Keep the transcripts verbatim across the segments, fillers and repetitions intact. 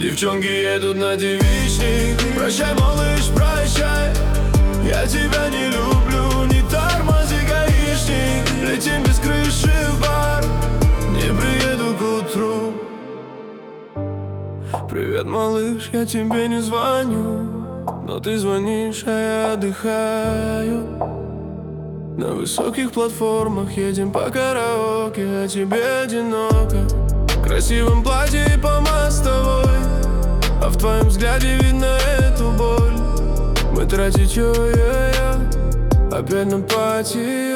Девчонки едут на девичник. Прощай, малыш, прощай, я тебя не люблю. Не тормози, гаишник, летим без крыши в бар. Не приеду к утру. Привет, малыш, я тебе не звоню, но ты звонишь, а я отдыхаю. На высоких платформах едем по караоке, а тебе одиноко. В красивом платье и по мостовой, а в твоем взгляде видно эту боль. Мы тратить ой-ой-ой, опять на пати.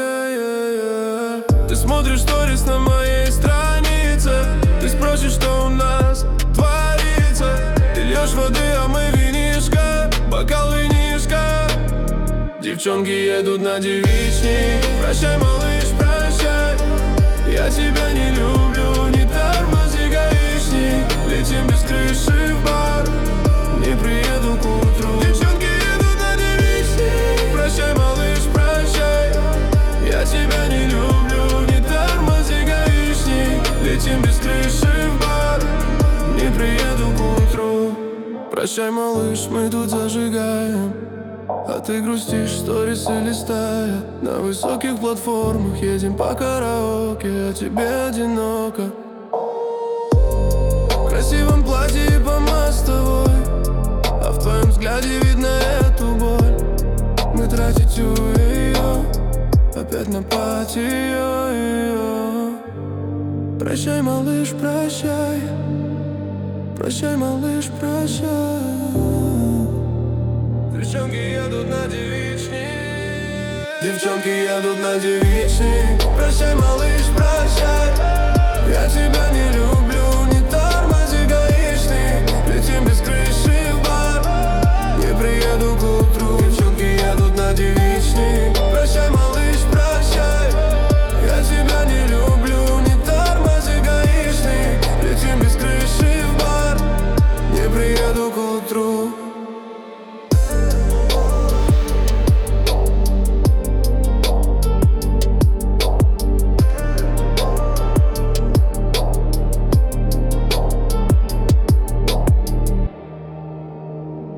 Ты смотришь сторис на моей странице, ты спросишь, что у нас творится. Ты льешь воды, а мы винишко, бокал винишко. Девчонки едут на девичник. Прощай, малыш, прощай, я тебя не люблю. Не тормози, гаишник, летим без крыши в бар. Не приеду к утру. Девчонки едут на девичник. Прощай, малыш, прощай, я тебя не люблю. Не тормози, гаишник, летим без крыши в бар. Не приеду к утру. Прощай, малыш, мы тут зажигаем, а ты грустишь, сторисы листая. На высоких платформах едем по караоке, а тебе одиноко. В красивом платье и по мостовой, а в твоем взгляде видно эту боль. Мы тратить ее опять на пати. Прощай, малыш, прощай, прощай, малыш, прощай. Девчонки едут на девичник. Девчонки едут на девичник. Прощай, малыш, прощай, я тебя не люблю.